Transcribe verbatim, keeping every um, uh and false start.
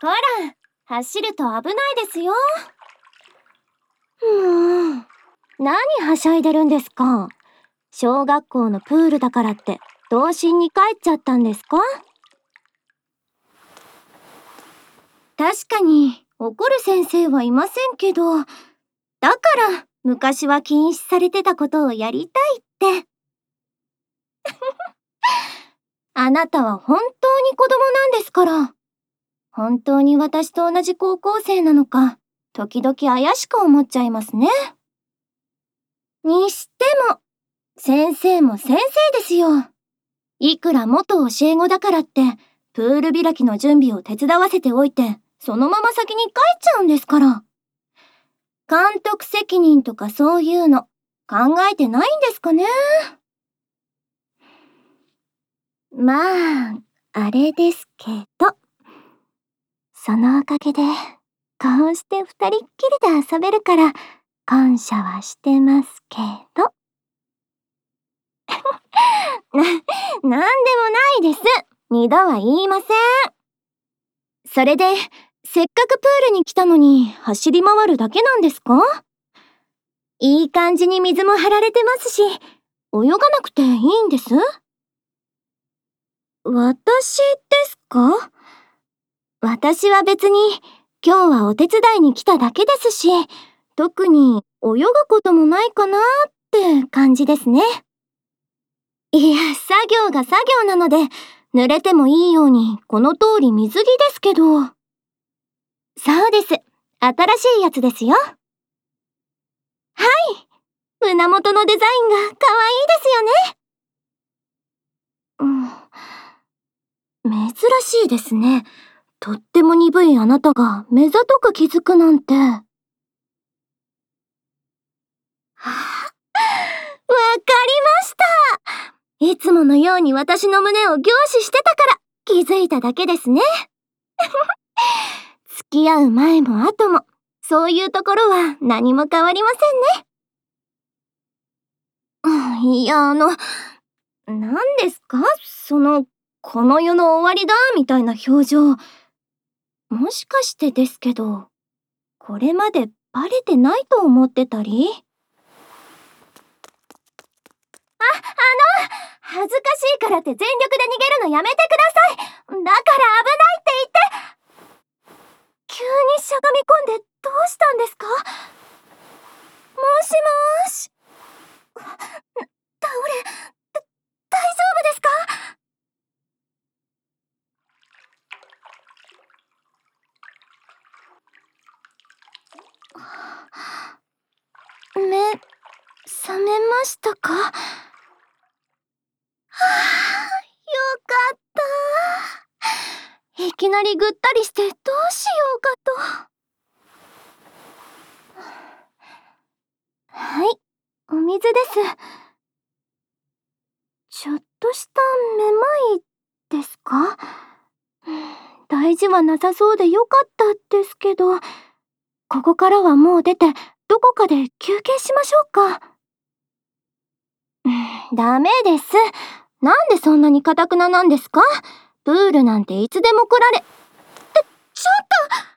ほら、走ると危ないですよ。もう、何はしゃいでるんですか。小学校のプールだからって童心に帰っちゃったんですか。確かに怒る先生はいませんけど、だから昔は禁止されてたことをやりたいって。あなたは本当に子供なんですから。本当に私と同じ高校生なのか、時々怪しく思っちゃいますね。にしても、先生も先生ですよ。いくら元教え子だからって、プール開きの準備を手伝わせておいて、そのまま先に帰っちゃうんですから。監督責任とかそういうの、考えてないんですかね。まあ、あれですけど。そのおかげで、こうして二人っきりで遊べるから、感謝はしてますけど。な、なんでもないです。二度は言いません。それで、せっかくプールに来たのに走り回るだけなんですか？いい感じに水も張られてますし、泳がなくていいんです？私ですか？私は別に、今日はお手伝いに来ただけですし、特に泳ぐこともないかなって感じですね。いや、作業が作業なので、濡れてもいいようにこの通り水着ですけど。そうです。新しいやつですよ。はい。胸元のデザインが可愛いですよね。うん。珍しいですね。とっても鈍いあなたが目ざとく気づくなんて。はあ、わかりました。いつものように私の胸を凝視してたから気づいただけですね。付き合う前も後も、そういうところは何も変わりませんね。いや、あの、何ですかその、この世の終わりだみたいな表情。もしかしてですけど、これまでバレてないと思ってたり？あ、あの、恥ずかしいからって全力で逃げるのやめてください。だから危ないって言って。急にしゃがみ込んでどうしたんですか？もしもーし。倒れ、だ、大丈夫ですか？目、覚めましたか？はあ、よかった。いきなりぐったりしてどうしようかと。はい、お水です。ちょっとしためまいですか？大事はなさそうでよかったですけど、ここからはもう出てどこかで休憩しましょうか。ダメです。なんでそんなに堅くななんですか？プールなんていつでも来られ。って、ちょっと